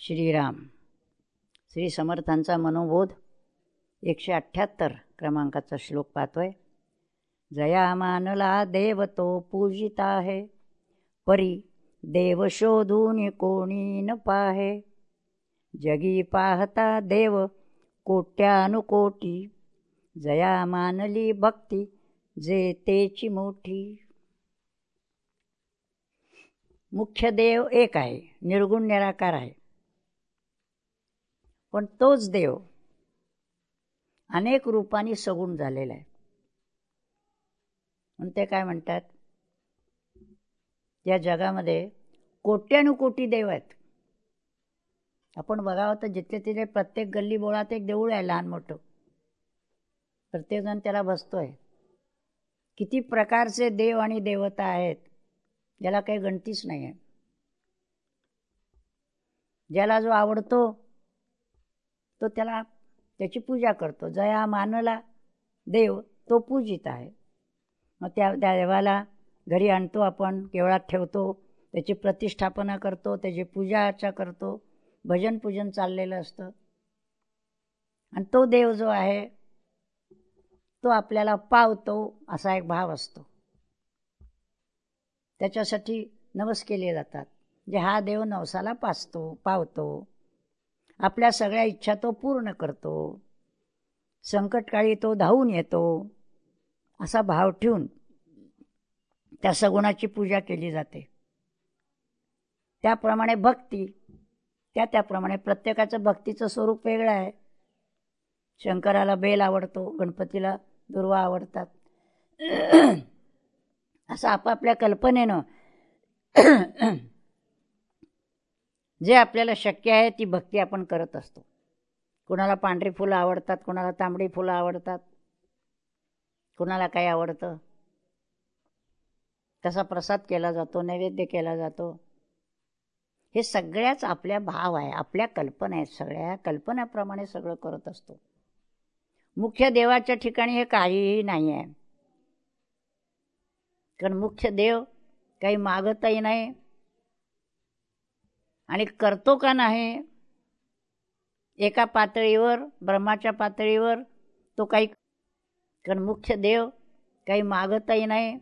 श्रीराम. श्री समर्थांचा मनोबोध 178 क्रमांकाचा श्लोक पाहतोय. जया मानला देव तो पूजिता आहे, परी देव शोधून कोणी न पाहे. जगी पाहता देव कोट्यानुकोटी, जया मानली भक्ती जे तेची मोठी. मुख्य देव एक आहे, निर्गुण निराकार आहे. पण तोच देव अनेक रूपांनी सगुण झालेला आहे. म्हणून ते काय म्हणतात, या जगामध्ये कोट्यानुकोटी देव आहेत. आपण बघावं तर जिथे तिथे प्रत्येक गल्ली बोळात एक देऊळ आहे, लहान मोठं. प्रत्येकजण त्याला बसतोय. किती प्रकारचे देव आणि देवता आहेत, ज्याला काही गणतीच नाही आहे. ज्याला जो आवडतो तो त्याला त्याची पूजा करतो. जया मानला देव तो पूजित आहे. मग त्या देवाला घरी आणतो, आपण केवळात ठेवतो, त्याची प्रतिष्ठापना करतो, त्याची पूजा अर्चा करतो, भजन पूजन चाललेलं असतं. आणि तो देव जो आहे तो आपल्याला पावतो असा एक भाव असतो. त्याच्यासाठी नवस केले जातात. जे हा देव नवसाला पावतो, आपल्या सगळ्या इच्छा तो पूर्ण करतो, संकटकाळी तो धावून येतो, असा भाव ठेवून त्या सगुणाची पूजा केली जाते. त्याप्रमाणे भक्ती, त्याप्रमाणे प्रत्येकाचं भक्तीचं स्वरूप वेगळं आहे. शंकराला बेल आवडतो, गणपतीला दुर्वा आवडतात. असं आपापल्या कल्पनेनं जे आपल्याला शक्य आहे ती भक्ती आपण करत असतो. कुणाला पांढरी फुलं आवडतात, कुणाला तांबडी फुलं आवडतात, कुणाला काय आवडतं. तसा प्रसाद केला जातो, नैवेद्य केला जातो. हे सगळ्याच आपल्या भाव आहे, आपल्या कल्पना आहेत. सगळ्या कल्पनाप्रमाणे सगळं करत असतो. मुख्य देवाच्या ठिकाणी हे काहीही नाही आहे. कारण मुख्य देव काही मागतही नाही आणि करतो का नाही. एका पातळीवर, ब्रह्माच्या पातळीवर तो काही, कारण मुख्य देव काही मागतही नाही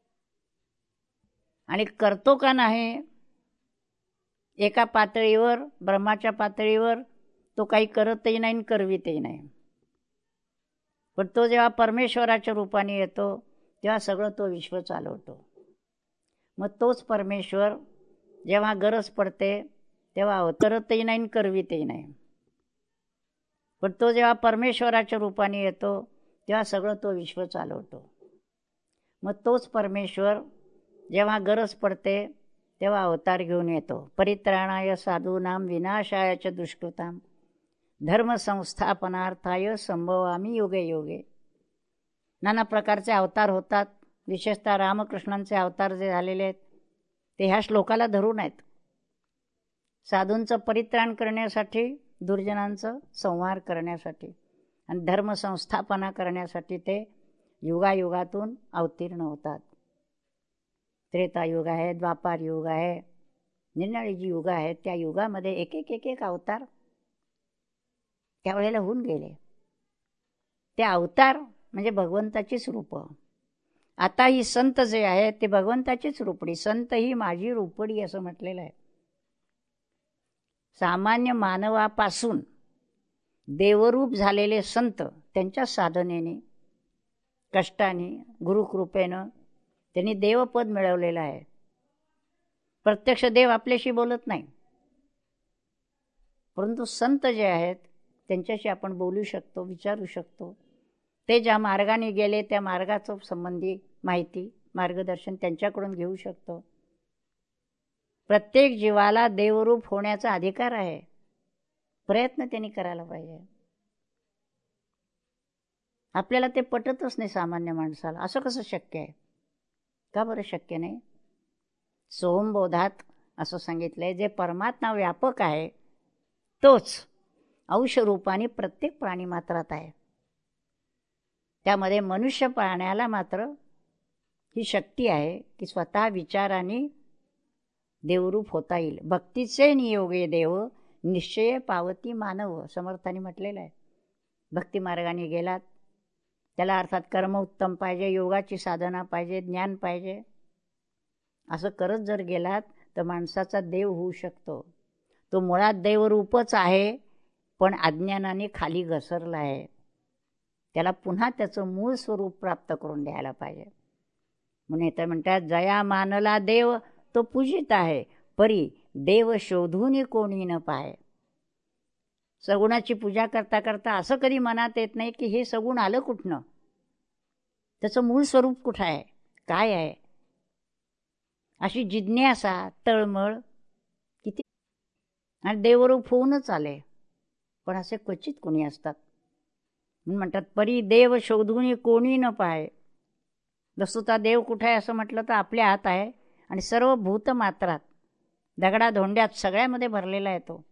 आणि करतो का नाही. एका पातळीवर, ब्रह्माच्या पातळीवर तो काही करतही नाही आणि करवितही नाही. पण तो जेव्हा परमेश्वराच्या रूपाने येतो तेव्हा सगळं तो विश्व चालवतो. मग तोच परमेश्वर जेव्हा गरज पडते तेव्हा अवतरतही नाही, करवितही नाही. पण तो जेव्हा परमेश्वराच्या रूपाने येतो तेव्हा सगळं तो विश्व चालवतो. मग तोच परमेश्वर जेव्हा गरज पडते तेव्हा अवतार घेऊन येतो. परित्राणाय साधूनां विनाशाय च दुष्कृतां धर्म संस्थापनार्थाय संभवामी योगे योगे. नाना प्रकारचे अवतार होतात. विशेषतः रामकृष्णांचे अवतार जे झालेले आहेत ते ह्या श्लोकाला धरून आहेत. साधूंचं परित्राण करण्यासाठी, दुर्जनांचं संहार करण्यासाठी आणि धर्म संस्थापना करण्यासाठी ते युगायुगातून अवतीर्ण होतात. त्रेतायुग आहे, द्वापार युग आहे, निर्नाळी जी युग आहेत त्या युगामध्ये एक एक अवतार त्यावेळेला होऊन गेले. ते अवतार म्हणजे भगवंताचीच रूप. आता ही संत जे आहेत ते भगवंताचीच रूपडी. संत ही माझी रूपडी असं म्हटलेलं आहे. सामान्य मानवापासून देवरूप झालेले संत त्यांच्या साधनेने, कष्टाने, गुरुकृपेनं त्यांनी देवपद मिळवलेलं आहे. प्रत्यक्ष देव आपल्याशी बोलत नाही, परंतु संत जे आहेत त्यांच्याशी आपण बोलू शकतो, विचारू शकतो. ते ज्या मार्गाने गेले त्या मार्गाचं संबंधी माहिती, मार्गदर्शन त्यांच्याकडून घेऊ शकतो. प्रत्येक जीवाला देवरूप होण्याचा अधिकार आहे. प्रयत्न त्यांनी करायला पाहिजे. आपल्याला ते पटतच नाही सामान्य माणसाला. असं कसं शक्य आहे? का बरं शक्य नाही? सोमबोधात असं सांगितलंय, जे परमात्मा व्यापक आहे तोच अंशरूपाने प्रत्येक प्राणी मात्रात आहे. त्यामध्ये मनुष्य प्राण्याला मात्र ही शक्ती आहे की स्वतः विचाराने देवरूप होता येईल. भक्तीचे नियोगे देव निश्चय पावती मानव, समर्थांनी म्हटलेलं आहे. भक्ती मार्गाने गेलात, त्याला अर्थात कर्म उत्तम पाहिजे, योगाची साधना पाहिजे, ज्ञान पाहिजे. असं करत जर गेलात तर माणसाचा देव होऊ शकतो. तो मुळात देवरूपच आहे, पण अज्ञानाने खाली घसरला आहे. त्याला पुन्हा त्याचं मूळ स्वरूप प्राप्त करून द्यायला पाहिजे. म्हणून इथं म्हणतात, जया मानला देव तो पूजित आहे, परी देव शोधून कोणी न पाहे. सगुणाची पूजा करता करता असं कधी मनात येत नाही की हे सगुण आलं कुठनं, त्याचं मूळ स्वरूप कुठं आहे, काय आहे, अशी जिज्ञासा तळमळ किती. आणि देवरूप होऊनच आले, पण असे क्वचित कोणी असतात. म्हणून म्हणतात, परी देव शोधून कोणी न पाहे. वस्तुतः देव कुठे आहे असं म्हटलं तर आपल्या हात आहे, आणि सर्व भूतमात्रात दगडाधोंड्यात सगळ्यामध्ये भरलेला आहे तो.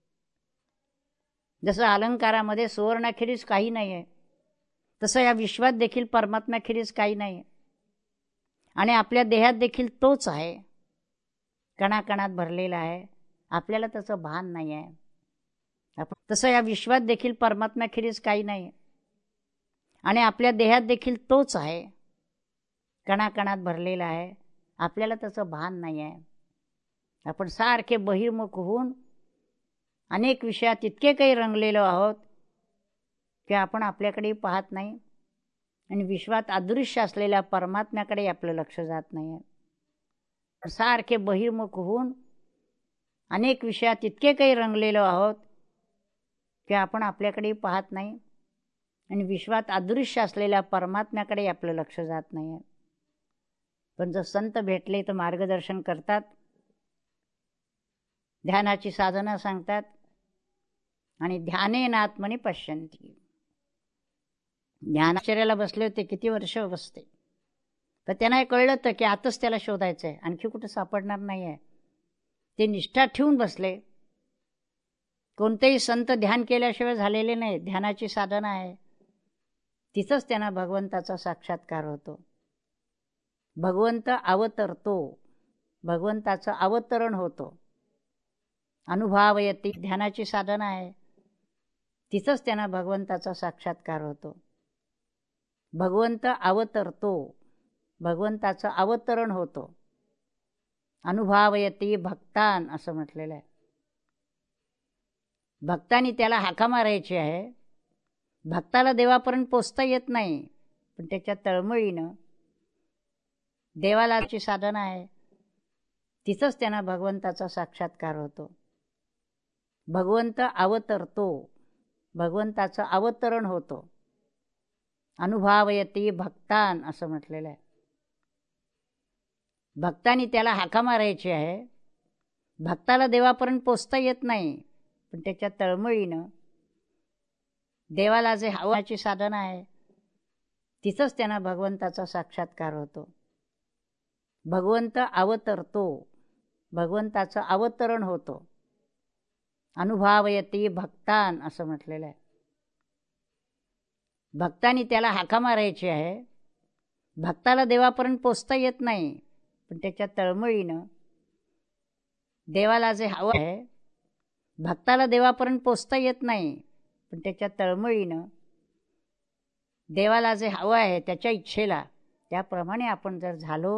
जसं अलंकारामध्ये सुवर्णाखेरीज काही नाही आहे, तसं या विश्वात देखील परमात्म्याखेरीज काही नाही आहे. आणि आपल्या देहात देखील तोच आहे, कणाकणात भरलेला आहे, आपल्याला त्याचं भान नाही आहे. तसं या विश्वात देखील परमात्म्याखेरीज काही नाही आहे. आणि आपल्या देहात देखील तोच आहे, कणाकणात भरलेला आहे, आपल्याला त्याचं भान नाही आहे. आपण सारखे बहिर्मुख होऊन अनेक विषयात इतके काही रंगलेलो आहोत की आपण आपल्याकडे पाहत नाही, आणि विश्वात अदृश्य असलेल्या परमात्म्याकडे आपलं लक्ष जात नाही आहे. सारखे बहिर्मुख होऊन अनेक विषयात इतके काही रंगलेलो आहोत की आपण आपल्याकडे पाहत नाही, आणि विश्वात अदृश्य असलेल्या परमात्म्याकडे आपलं लक्ष जात नाही आहे. पण जर संत भेटले तर मार्गदर्शन करतात, ध्यानाची साधना सांगतात, आणि ध्यानेन आत्मनि पश्यन्ति. ध्यानाचर्याला बसले होते, किती वर्ष बसते, तर त्यांना हे कळलं तर की आताच त्याला शोधायचं आहे, आणखी कुठं सापडणार नाही आहे. ते निष्ठा ठेवून बसले. कोणतेही संत ध्यान केल्याशिवाय झालेले नाही, ध्यानाची साधना आहे, तिथंच त्यांना भगवंताचा साक्षात्कार होतो. भगवंत अवतरतो, भगवंताचं अवतरण होतो. अनुभवयती, ध्यानाची साधना आहे, तिथंच त्यांना भगवंताचा साक्षात्कार होतो. भगवंत अवतरतो, भगवंताचं अवतरण होतो. अनुभवयती भक्तान असं म्हटलेलं आहे. भक्तांनी त्याला हाका मारायची आहे. भक्ताला देवापर्यंत पोचता येत नाही, पण त्याच्या तळमळीनं देवालाची साधना आहे, तिथंच त्यांना भगवंताचा साक्षात्कार होतो. भगवंत अवतरतो, भगवंताचं अवतरण होतो. अनुभवयती भक्तान असं म्हटलेलं आहे. भक्तांनी त्याला हाका मारायची आहे. भक्ताला देवापर्यंत पोचता येत नाही, पण त्याच्या तळमळीनं देवाला जे हवाची साधना आहे, तिथंच त्यांना भगवंताचा साक्षात्कार होतो. भगवंत अवतरतो, भगवंताचं अवतरण होतो. अनुभवयती भक्तान असं म्हटलेलं आहे. भक्तांनी त्याला हाका मारायची आहे. भक्ताला देवापर्यंत पोचता येत नाही, पण त्याच्या तळमळीनं देवाला जे हवं आहे, भक्ताला देवापर्यंत पोचता येत नाही, पण त्याच्या तळमळीनं देवाला जे हवं आहे, त्याच्या इच्छेला त्याप्रमाणे आपण जर झालो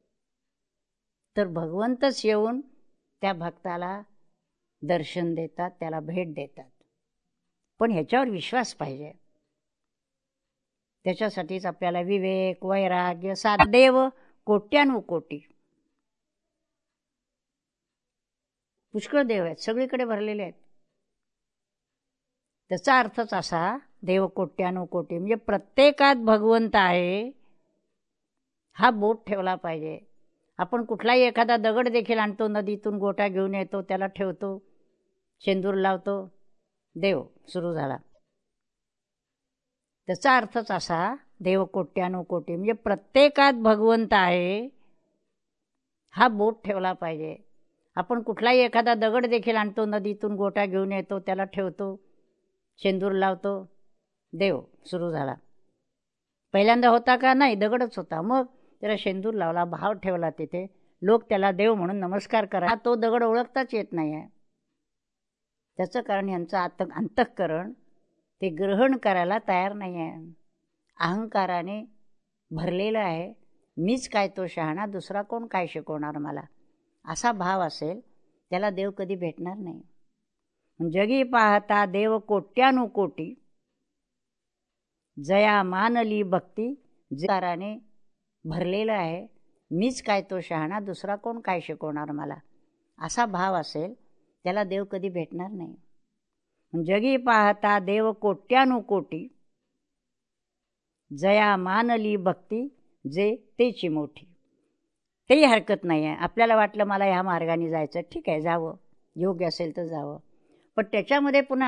तर भगवंतच येऊन त्या भक्ताला दर्शन देतात, त्याला भेट देतात. पण ह्याच्यावर विश्वास पाहिजे. त्याच्यासाठीच आपल्याला विवेक, वैराग्य, देव कोट्यानुकोटी, पुष्कळ देव आहेत, सगळीकडे भरलेले आहेत. त्याचा अर्थच असा, देव कोट्यानुकोटी म्हणजे प्रत्येकात भगवंत आहे, हा बोध ठेवला पाहिजे. आपण कुठलाही एखादा दगड देखील आणतो, नदीतून गोटा घेऊन येतो, त्याला ठेवतो, शेंदूर लावतो, देव सुरू झाला. त्याचा अर्थच असा, देव कोट्यानुकोटी म्हणजे प्रत्येकात भगवंत आहे, हा बोध ठेवला पाहिजे. आपण कुठलाही एखादा दगड देखील आणतो, नदीतून गोटा घेऊन येतो, त्याला ठेवतो, शेंदूर लावतो, देव सुरू झाला. पहिल्यांदा होता का? नाही, दगडच होता. मग त्याला शेंदूर लावला, भाव ठेवला तिथे, लोक त्याला देव म्हणून नमस्कार करा. तो दगड ओळखताच येत नाही आहे. त्याचं कारण यांचं अंतःकरण ते ग्रहण करायला तयार नाही आहे. अहंकाराने भरलेलं आहे. मीच काय तो शहाणा, दुसरा कोण काय शिकवणार मला, असा भाव असेल त्याला देव कधी भेटणार नाही. जगी पाहता देव कोट्यानुकोटी, जया मानली भक्ती जराने भरलेलं आहे. मीच काय तो शहाणा, दुसरा कोण काय शिकवणार मला, असा भाव असेल त्याला देव कधी भेटणार नाही. जगी पाहता देव कोट्यानुकोटी, जया मानली भक्ती जे तेची मोठी. तेही हरकत नाही आहे. आपल्याला वाटलं मला ह्या मार्गाने जायचं, ठीक आहे, जावं, योग्य असेल तर जावं. पण त्याच्यामध्ये पुन्हा